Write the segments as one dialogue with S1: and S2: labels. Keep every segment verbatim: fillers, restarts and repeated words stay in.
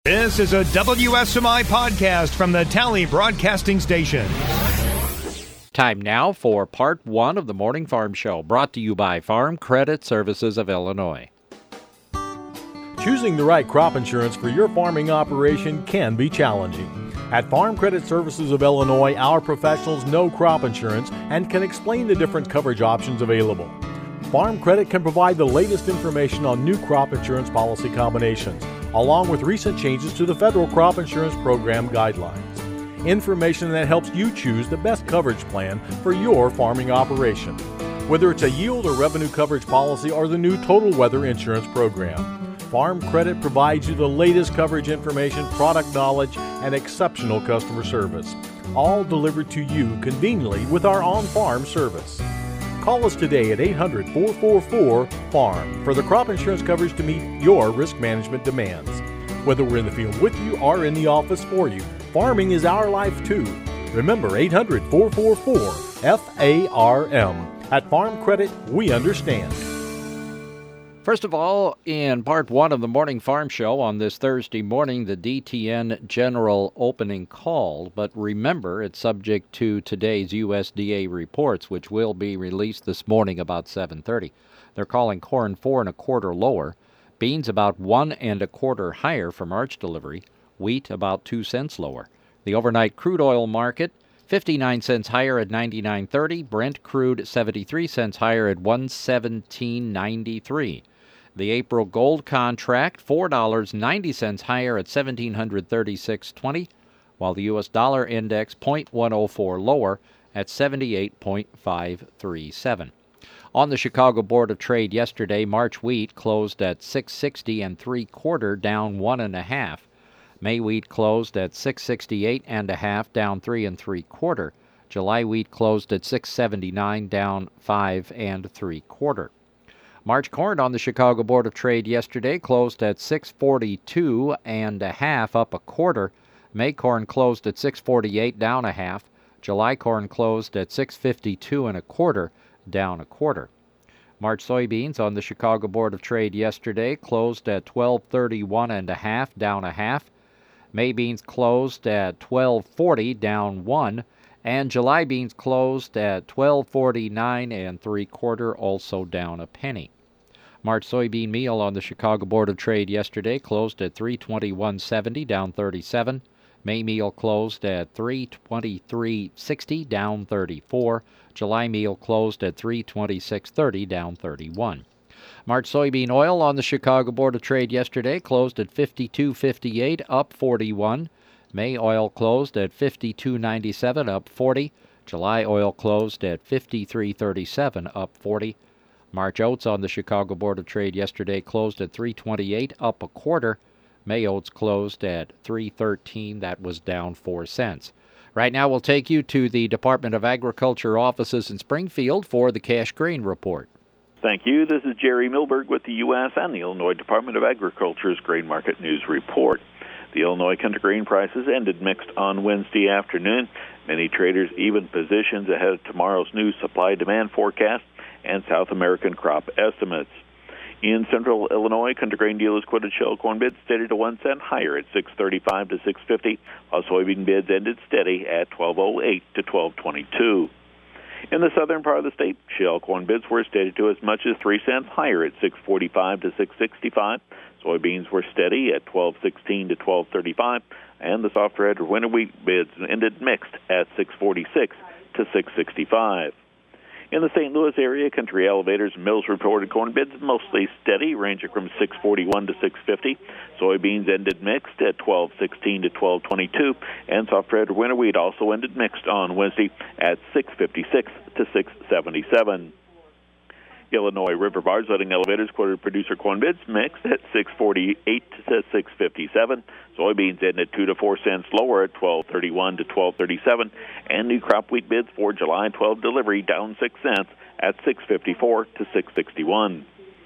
S1: This is a W S M I podcast from the Tally Broadcasting Station.
S2: Time now for part one of the Morning Farm Show, brought to you by Farm Credit Services of Illinois.
S3: Choosing the right crop insurance for your farming operation can be challenging. At Farm Credit Services of Illinois, our professionals know crop insurance and can explain the different coverage options available. Farm Credit can provide the latest information on new crop insurance policy combinations, along with recent changes to the Federal Crop Insurance Program guidelines. Information that helps you choose the best coverage plan for your farming operation, whether it's a yield or revenue coverage policy or the new Total Weather Insurance Program. Farm Credit provides you the latest coverage information, product knowledge, and exceptional customer service, all delivered to you conveniently with our on-farm service. Call us today at eight hundred, four four four, FARM for the crop insurance coverage to meet your risk management demands. Whether we're in the field with you or in the office for you, farming is our life too. Remember eight hundred, four four four, F A R M. At Farm Credit, we understand.
S2: First of all, in part one of the Morning Farm Show on this Thursday morning, the D T N general opening call. But remember, it's subject to today's U S D A reports, which will be released this morning about seven thirty. They're calling corn four and a quarter lower, beans about one and a quarter higher for March delivery, wheat about two cents lower. The overnight crude oil market, fifty-nine cents higher at ninety-nine thirty. Brent crude seventy-three cents higher at one seventeen ninety-three. The April gold contract, four dollars and ninety cents higher at one thousand seven hundred thirty-six twenty, while the U S dollar index zero point one oh four lower at seventy-eight point five three seven. On the Chicago Board of Trade yesterday, March wheat closed at six sixty and three quarter, down one and a half. May wheat closed at six sixty-eight and a half, down three and three quarter. July wheat closed at six seventy-nine, down five and three quarter. March corn on the Chicago Board of Trade yesterday closed at six forty-two and a half, up a quarter. May corn closed at six forty-eight, down a half. July corn closed at six fifty-two and a quarter, down a quarter. March soybeans on the Chicago Board of Trade yesterday closed at twelve thirty-one and a half, down a half. May beans closed at twelve forty, down one, and July beans closed at twelve forty-nine and three quarter, also down a penny. March soybean meal on the Chicago Board of Trade yesterday closed at three twenty-one seventy, down thirty-seven. May meal closed at three twenty-three sixty, down thirty-four. July meal closed at three twenty-six thirty, down thirty-one. March soybean oil on the Chicago Board of Trade yesterday closed at fifty-two fifty-eight, up forty-one. May oil closed at fifty-two ninety-seven, up forty. July oil closed at fifty-three thirty-seven, up forty. March oats on the Chicago Board of Trade yesterday closed at three twenty-eight, up a quarter. May oats closed at three thirteen, that was down four cents. Right now we'll take you to the Department of Agriculture offices in Springfield for the cash grain report.
S4: Thank you. This is Jerry Milberg with the U S and the Illinois Department of Agriculture's Grain Market News Report. The Illinois country grain prices ended mixed on Wednesday afternoon. Many traders even positions ahead of tomorrow's new supply-demand forecast and South American crop estimates. In central Illinois, country grain dealers quoted shell corn bids steady to one cent higher at six thirty-five to six fifty, while soybean bids ended steady at twelve oh eight to twelve twenty-two. In the southern part of the state, shell corn bids were steady to as much as three cents higher at six forty-five to six sixty-five. Soybeans were steady at twelve sixteen to twelve thirty-five, and the soft red winter wheat bids ended mixed at six forty-six to six sixty-five. In the Saint Louis area, country elevators and mills reported corn bids mostly steady, ranging from six forty-one to six fifty. Soybeans ended mixed at twelve sixteen to twelve twenty-two, and soft red winter wheat also ended mixed on Wednesday at six fifty-six to six seventy-seven. Illinois River Bars letting elevators quoted producer corn bids mixed at six forty-eight to six fifty-seven. Soybeans ended two to four cents lower at twelve thirty-one to twelve thirty-seven, and new crop wheat bids for July twelfth delivery down six cents at six fifty-four to six sixty-one.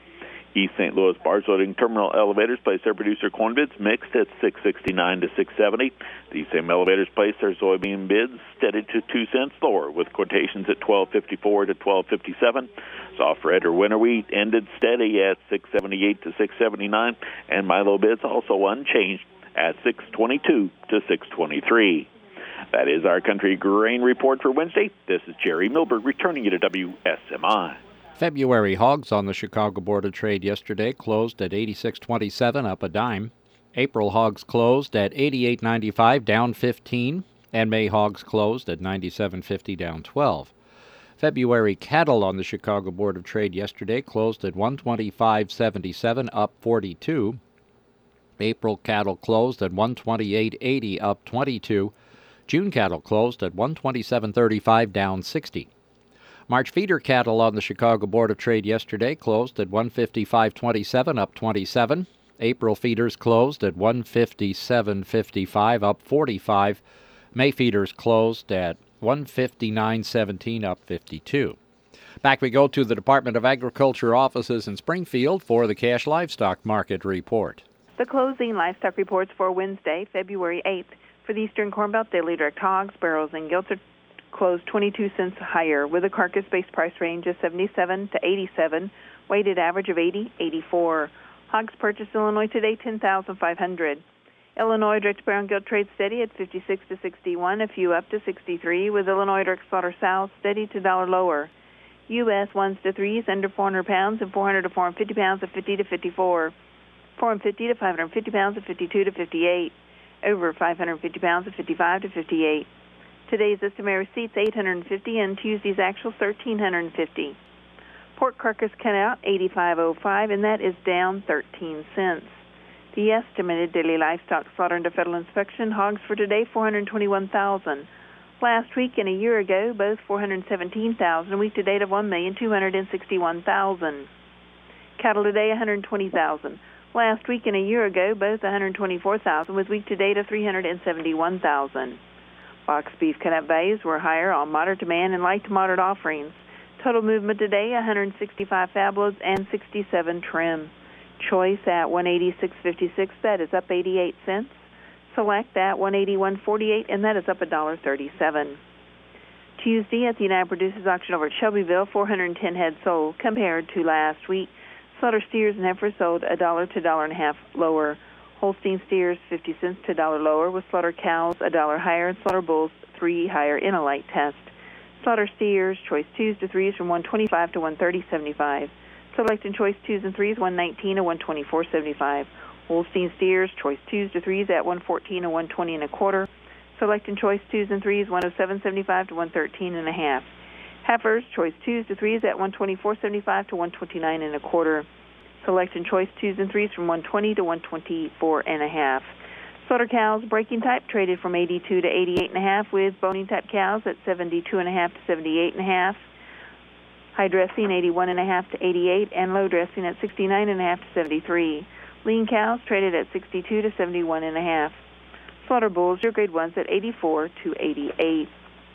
S4: East Saint Louis Bars loading terminal elevators placed their producer corn bids mixed at six sixty-nine to six seventy. These same elevators placed their soybean bids steady to two cents lower, with quotations at twelve fifty-four to twelve fifty-seven. Soft red or winter wheat ended steady at six seventy-eight to six seventy-nine, and Milo bids also unchanged at six twenty-two to six twenty-three. That is our country grain report for Wednesday. This is Jerry Milberg returning you to W S M I.
S2: February hogs on the Chicago Board of Trade yesterday closed at eighty-six twenty-seven, up a dime. April hogs closed at eighty-eight ninety-five, down fifteen, and May hogs closed at ninety-seven fifty, down twelve. February cattle on the Chicago Board of Trade yesterday closed at one twenty-five seventy-seven, up forty-two. April cattle closed at one twenty-eight eighty, up twenty-two. June cattle closed at one twenty-seven thirty-five, down sixty. March feeder cattle on the Chicago Board of Trade yesterday closed at one fifty-five twenty-seven, up twenty-seven. April feeders closed at one fifty-seven fifty-five, up forty-five. May feeders closed at one fifty-nine seventeen, up fifty-two. Back we go to the Department of Agriculture offices in Springfield for the cash livestock market report.
S5: The closing livestock reports for Wednesday, February eighth. For the Eastern Corn Belt, daily direct hogs, barrels, and gilts are closed twenty-two cents higher, with a carcass-based price range of seventy-seven to eighty-seven, weighted average of eighty, eighty-four. Hogs purchased Illinois today, ten thousand five hundred. Illinois direct brown gilt trade steady at fifty-six to sixty-one, a few up to sixty-three, with Illinois direct slaughter sows steady to dollar lower. U S ones to threes under four hundred pounds and four hundred to four hundred fifty pounds at fifty to fifty-four. four hundred fifty to five hundred fifty pounds at fifty-two to fifty-eight. Over five hundred fifty pounds at fifty-five to fifty-eight. Today's estimated receipts eight hundred fifty and Tuesday's actual thirteen hundred fifty. Pork carcass cutout eighty-five oh five, and that is down thirteen cents. The estimated daily livestock slaughter under federal inspection, hogs for today four hundred twenty-one thousand. Last week and a year ago, both four hundred seventeen thousand, week to date of one million two hundred sixty-one thousand. Cattle today one hundred twenty thousand. Last week and a year ago, both one hundred twenty-four thousand, with week to date of three hundred seventy-one thousand. Box beef cutout values were higher on moderate demand and light to moderate offerings. Total movement today, one hundred sixty-five fab loads and sixty-seven trim. Choice at one eighty-six fifty-six, that is up eighty-eight cents. Select at one eighty-one forty-eight, and that is up one dollar thirty-seven. Tuesday at the United Producers Auction over at Shelbyville, four hundred ten head sold compared to last week. Slaughter steers and heifers sold a dollar to a dollar and a half lower. Holstein steers fifty cents to a dollar lower, with slaughter cows a dollar higher and slaughter bulls three higher in a light test. Slaughter steers, choice twos to threes from one twenty-five to one thirty seventy-five. Select and choice twos and threes one nineteen to one twenty-four seventy-five. Holstein steers, choice twos to threes at one fourteen to one twenty and a quarter. Select and choice twos and threes one oh seven seventy-five to one thirteen and a half. Heifers, choice twos to threes at one twenty-four seventy-five to one twenty-nine and a quarter. Select and choice twos and threes from one twenty to one twenty-four and a half. Slaughter cows, breaking type, traded from eighty-two to eighty-eight and a half, with boning type cows at seventy-two and a half to seventy-eight and a half. High dressing eighty-one and a half to eighty-eight, and low dressing at sixty-nine and a half to seventy-three. Lean cows traded at sixty-two to seventy-one and a half. Slaughter bulls, your grade ones at eighty-four to eighty-eight.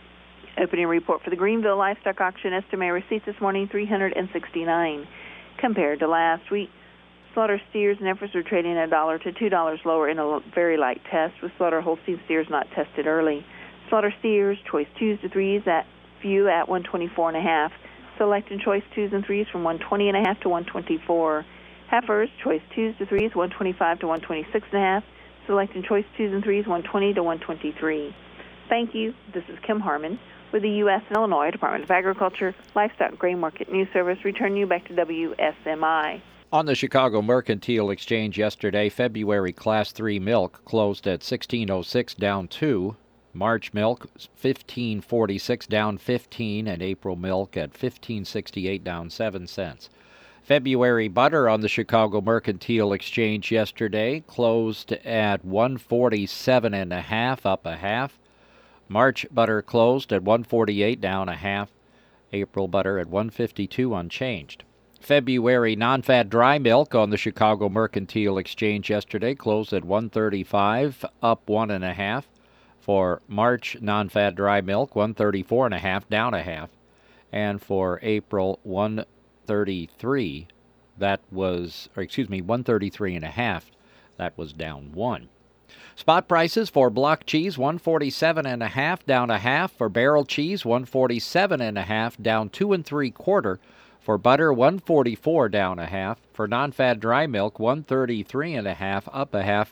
S5: Opening report for the Greenville Livestock Auction, estimated receipts this morning three hundred sixty-nine. Compared to last week, slaughter steers and heifers are trading a dollar to two dollars lower in a very light test, with slaughter Holstein steers not tested early. Slaughter steers, choice twos to threes at few at one twenty-four and a half. Select and choice twos and threes from one twenty and a half to one twenty-four. Heifers, choice twos to threes one twenty-five to one twenty-six and a half. Select and choice twos and threes one twenty to one twenty-three. Thank you. This is Kim Harmon with the U S and Illinois Department of Agriculture Livestock Grain Market News Service, returning you back to W S M I.
S2: On the Chicago Mercantile Exchange yesterday, February Class three milk closed at sixteen oh six, down two. March milk fifteen forty-six, down fifteen, and April milk at fifteen sixty-eight, down seven cents. February butter on the Chicago Mercantile Exchange yesterday closed at one forty-seven and a half, up a half. March butter closed at one forty-eight, down a half. April butter at one fifty-two, unchanged. February non-fat dry milk on the Chicago Mercantile Exchange yesterday closed at one thirty-five, up one and a half. For March non-fat dry milk, one thirty-four and a half, down a half. And for April, one thirty-three, that was, or excuse me, one thirty-three and a half, that was down one. Spot prices for block cheese, one forty-seven and a half, down a half. For barrel cheese, one forty-seven and a half, down two and three quarter. For butter, one forty-four, down a half. For non-fat dry milk, one thirty-three and a half, up a half.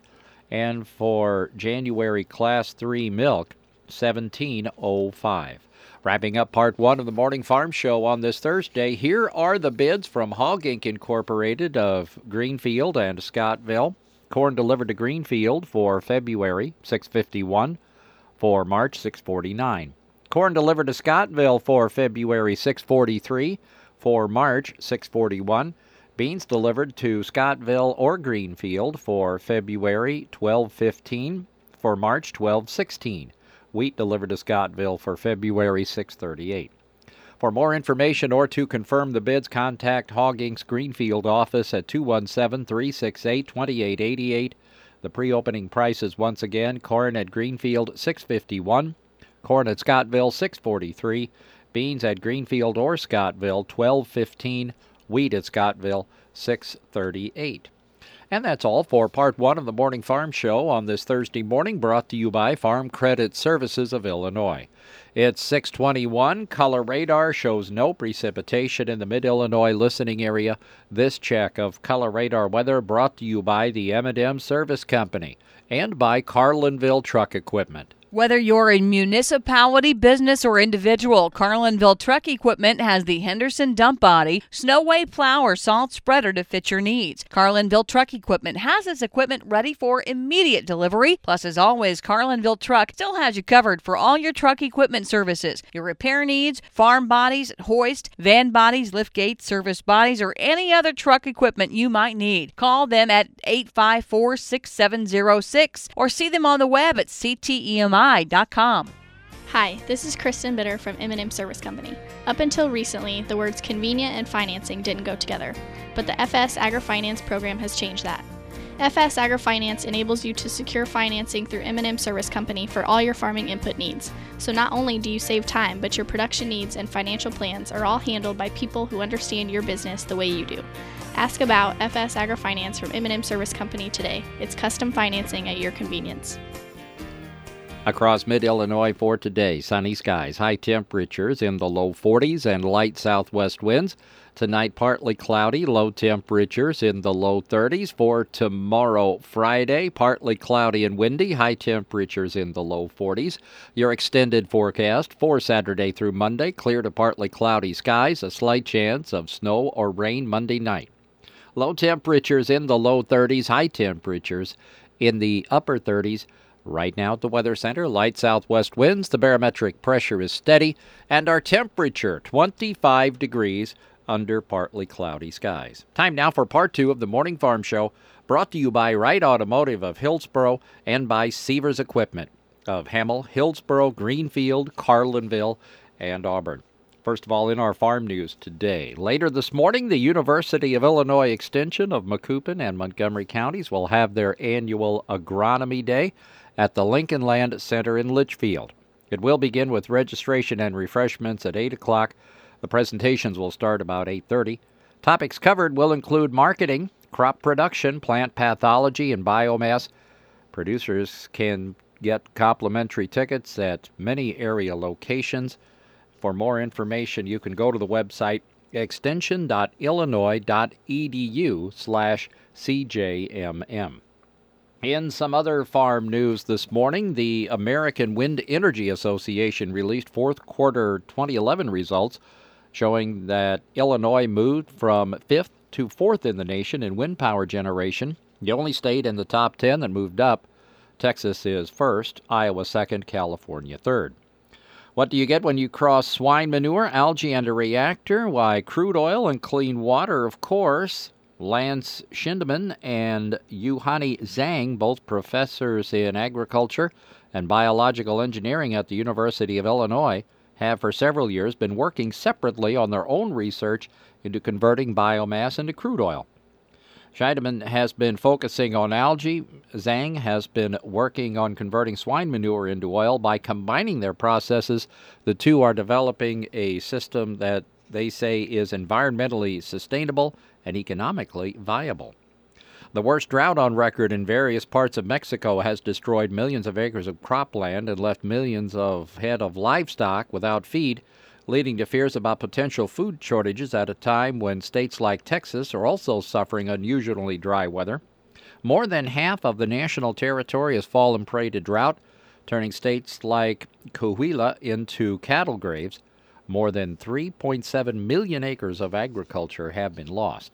S2: And for January Class three milk, seventeen oh five. Wrapping up part one of the Morning Farm Show on this Thursday, here are the bids from Hog Incorporated. Incorporated of Greenfield and Scottville. Corn delivered to Greenfield for February, six fifty-one. For March, six forty-nine. Corn delivered to Scottville for February, six forty-three. For March, six forty-one. Beans delivered to Scottville or Greenfield for February, twelve fifteen. For March, twelve sixteen. Wheat delivered to Scottville for February, six thirty-eight. For more information or to confirm the bids, contact Hog Incorporated's Greenfield office at two one seven, three six eight, two eight eight eight. The pre-opening prices once again, corn at Greenfield, six fifty-one. Corn at Scottville, six forty-three. Beans at Greenfield or Scottville, twelve fifteen. Wheat at Scottville, six thirty-eight. And that's all for part one of the Morning Farm Show on this Thursday morning, brought to you by Farm Credit Services of Illinois. It's six twenty-one. Color radar shows no precipitation in the mid-Illinois listening area. This check of color radar weather brought to you by the M and M Service Company and by Carlinville Truck Equipment.
S6: Whether you're a municipality, business, or individual, Carlinville Truck Equipment has the Henderson dump body, Snowway plow, or salt spreader to fit your needs. Carlinville Truck Equipment has its equipment ready for immediate delivery. Plus, as always, Carlinville Truck still has you covered for all your truck equipment services. Your repair needs, farm bodies, hoist, van bodies, lift gates, service bodies, or any other truck equipment you might need. Call them at eight five four, six seven zero six or see them on the web at c t e m i dot com.
S7: Hi, this is Kristen Bitter from M and M Service Company. Up until recently, the words convenient and financing didn't go together, but the F S AgriFinance program has changed that. F S AgriFinance enables you to secure financing through M and M Service Company for all your farming input needs. So not only do you save time, but your production needs and financial plans are all handled by people who understand your business the way you do. Ask about F S AgriFinance from M and M Service Company today. It's custom financing at your convenience.
S2: Across mid-Illinois for today, sunny skies, high temperatures in the low forties and light southwest winds. Tonight, partly cloudy, low temperatures in the low thirties. For tomorrow, Friday, partly cloudy and windy, high temperatures in the low forties. Your extended forecast for Saturday through Monday, clear to partly cloudy skies, a slight chance of snow or rain Monday night. Low temperatures in the low thirties, high temperatures in the upper thirties. Right now at the Weather Center, light southwest winds, the barometric pressure is steady, and our temperature twenty-five degrees under partly cloudy skies. Time now for part two of the Morning Farm Show, brought to you by Wright Automotive of Hillsboro and by Seavers Equipment of Hamel, Hillsboro, Greenfield, Carlinville, and Auburn. First of all, in our farm news today. Later this morning, the University of Illinois Extension of Macoupin and Montgomery counties will have their annual Agronomy Day at the Lincoln Land Center in Litchfield. It will begin with registration and refreshments at eight o'clock. The presentations will start about eight thirty. Topics covered will include marketing, crop production, plant pathology, and biomass. Producers can get complimentary tickets at many area locations. For more information, you can go to the website extension.illinois.edu slash CJMM. In some other farm news this morning, the American Wind Energy Association released fourth quarter twenty eleven results showing that Illinois moved from fifth to fourth in the nation in wind power generation. The only state in the top ten that moved up. Texas is first, Iowa second, California third. What do you get when you cross swine manure, algae, and a reactor? Why, crude oil and clean water, of course. Lance Schindeman and Yuhani Zhang, both professors in agriculture and biological engineering at the University of Illinois, have for several years been working separately on their own research into converting biomass into crude oil. Scheidemann has been focusing on algae. Zhang has been working on converting swine manure into oil. By combining their processes, the two are developing a system that they say is environmentally sustainable and economically viable. The worst drought on record in various parts of Mexico has destroyed millions of acres of cropland and left millions of head of livestock without feed, leading to fears about potential food shortages at a time when states like Texas are also suffering unusually dry weather. More than half of the national territory has fallen prey to drought, turning states like Coahuila into cattle graves. More than three point seven million acres of agriculture have been lost.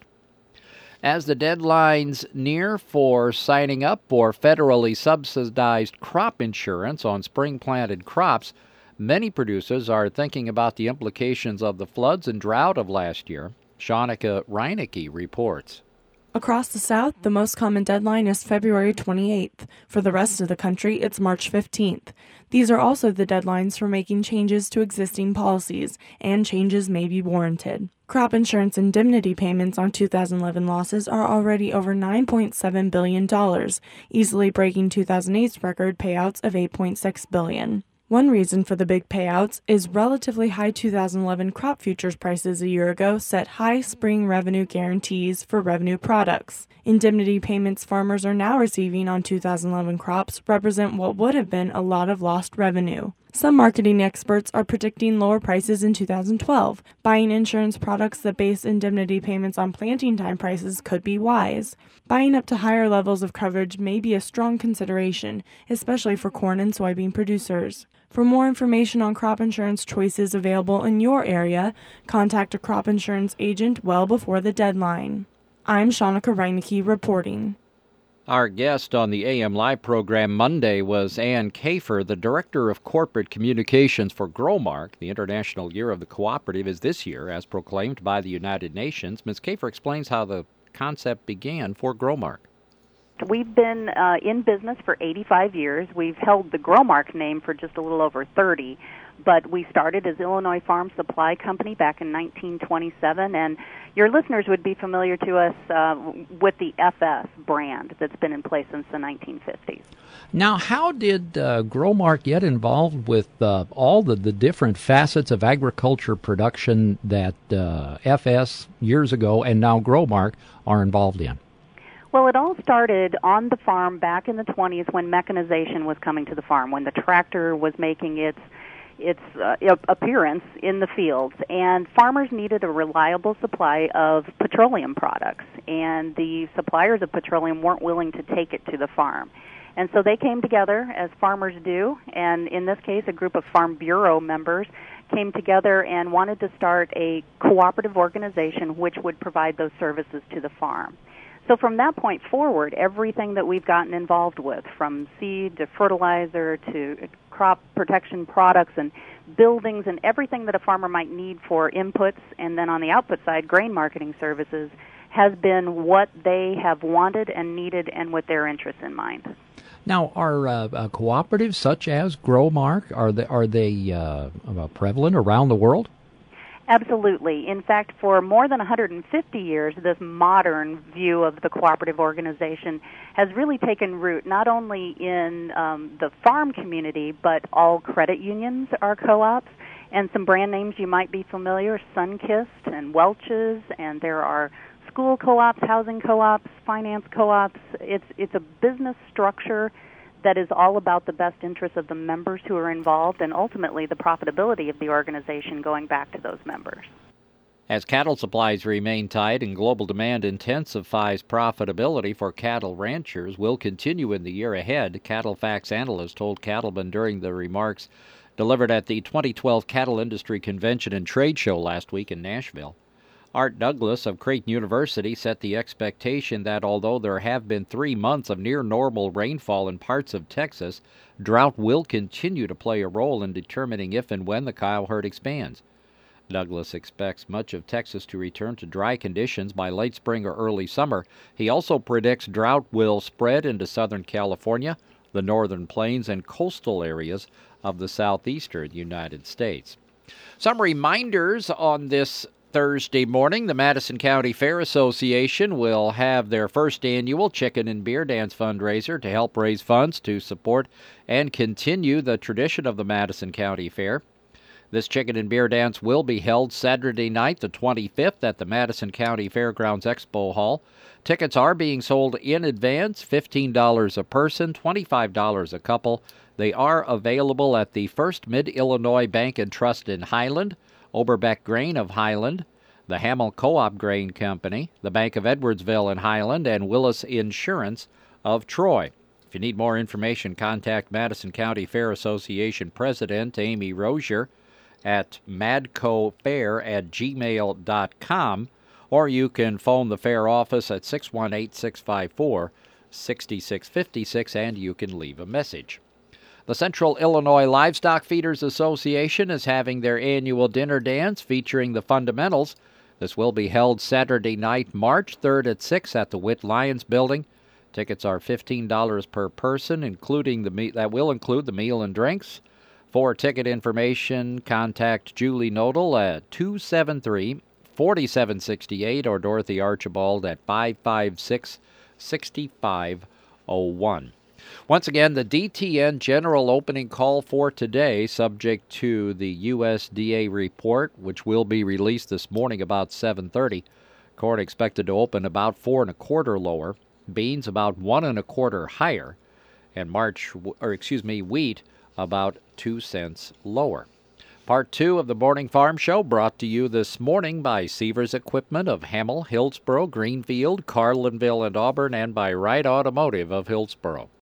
S2: As the deadlines near for signing up for federally subsidized crop insurance on spring-planted crops, many producers are thinking about the implications of the floods and drought of last year. Shanika Reinecke reports.
S8: Across the South, the most common deadline is February twenty-eighth. For the rest of the country, it's March fifteenth. These are also the deadlines for making changes to existing policies, and changes may be warranted. Crop insurance indemnity payments on two thousand eleven losses are already over nine point seven billion dollars, easily breaking two thousand eight's record payouts of eight point six billion dollars. One reason for the big payouts is relatively high two thousand eleven crop futures prices a year ago set high spring revenue guarantees for revenue products. Indemnity payments farmers are now receiving on two thousand eleven crops represent what would have been a lot of lost revenue. Some marketing experts are predicting lower prices in two thousand twelve. Buying insurance products that base indemnity payments on planting time prices could be wise. Buying up to higher levels of coverage may be a strong consideration, especially for corn and soybean producers. For more information on crop insurance choices available in your area, contact a crop insurance agent well before the deadline. I'm Shanika Reinecke reporting.
S2: Our guest on the A M Live program Monday was Ann Kafer, the Director of Corporate Communications for Growmark. The International Year of the Cooperative is this year, as proclaimed by the United Nations. Miz Kafer explains how the concept began for Growmark.
S9: We've been uh, in business for eighty-five years. We've held the Growmark name for just a little over thirty, but we started as Illinois Farm Supply Company back in nineteen twenty-seven, and your listeners would be familiar to us uh, with the F S brand that's been in place since the nineteen fifties.
S10: Now, how did uh, Growmark get involved with uh, all the, the different facets of agriculture production that uh, F S years ago and now Growmark are involved in?
S9: Well, it all started on the farm back in the twenties when mechanization was coming to the farm, when the tractor was making its its uh, appearance in the fields, and farmers needed a reliable supply of petroleum products, and the suppliers of petroleum weren't willing to take it to the farm. And so they came together, as farmers do, and in this case a group of Farm Bureau members came together and wanted to start a cooperative organization which would provide those services to the farm. So from that point forward, everything that we've gotten involved with, from seed to fertilizer to crop protection products and buildings and everything that a farmer might need for inputs, and then on the output side, grain marketing services, has been what they have wanted and needed and with their interests in mind.
S10: Now, are uh, uh, cooperatives such as Growmark, are they, are they uh, prevalent around the world?
S9: Absolutely. In fact, for more than one hundred fifty years, this modern view of the cooperative organization has really taken root not only in um, the farm community, but all credit unions are co-ops, and some brand names you might be familiar, Sunkist and Welch's, and there are school co-ops, housing co-ops, finance co-ops. It's, it's a business structure that is all about the best interests of the members who are involved and ultimately the profitability of the organization going back to those members.
S2: As cattle supplies remain tight and global demand intensifies, profitability for cattle ranchers will continue in the year ahead, CattleFax analyst told Cattleman during the remarks delivered at the twenty twelve Cattle Industry Convention and Trade Show last week in Nashville. Art Douglas of Creighton University set the expectation that although there have been three months of near-normal rainfall in parts of Texas, drought will continue to play a role in determining if and when the cow herd expands. Douglas expects much of Texas to return to dry conditions by late spring or early summer. He also predicts drought will spread into southern California, the northern plains, and coastal areas of the southeastern United States. Some reminders on this Thursday morning. The Madison County Fair Association will have their first annual Chicken and Beer Dance fundraiser to help raise funds to support and continue the tradition of the Madison County Fair. This Chicken and Beer Dance will be held Saturday night, the twenty-fifth, at the Madison County Fairgrounds Expo Hall. Tickets are being sold in advance, fifteen dollars a person, twenty-five dollars a couple. They are available at the First Mid-Illinois Bank and Trust in Highland, Oberbeck Grain of Highland, the Hamel Co-op Grain Company, the Bank of Edwardsville in Highland, and Willis Insurance, of Troy. If you need more information, contact Madison County Fair Association President Amy Rozier at madcofair at gmail dot com, or you can phone the fair office at six one eight, six five four, six six five six, and you can leave a message. The Central Illinois Livestock Feeders Association is having their annual dinner dance featuring the Fundamentals. This will be held Saturday night, March third at six at the Witt Lyons Building. Tickets are fifteen dollars per person, including the me- that will include the meal and drinks. For ticket information, contact Julie Nodal at two seven three, four seven six eight or Dorothy Archibald at five five six, six five zero one. Once again, the D T N general opening call for today, subject to the U S D A report, which will be released this morning about seven thirty. Corn expected to open about four and a quarter lower. Beans about one and a quarter higher, and March, or excuse me, wheat about two cents lower. Part two of the Morning Farm Show brought to you this morning by Seavers Equipment of Hamel, Hillsboro, Greenfield, Carlinville, and Auburn, and by Wright Automotive of Hillsboro.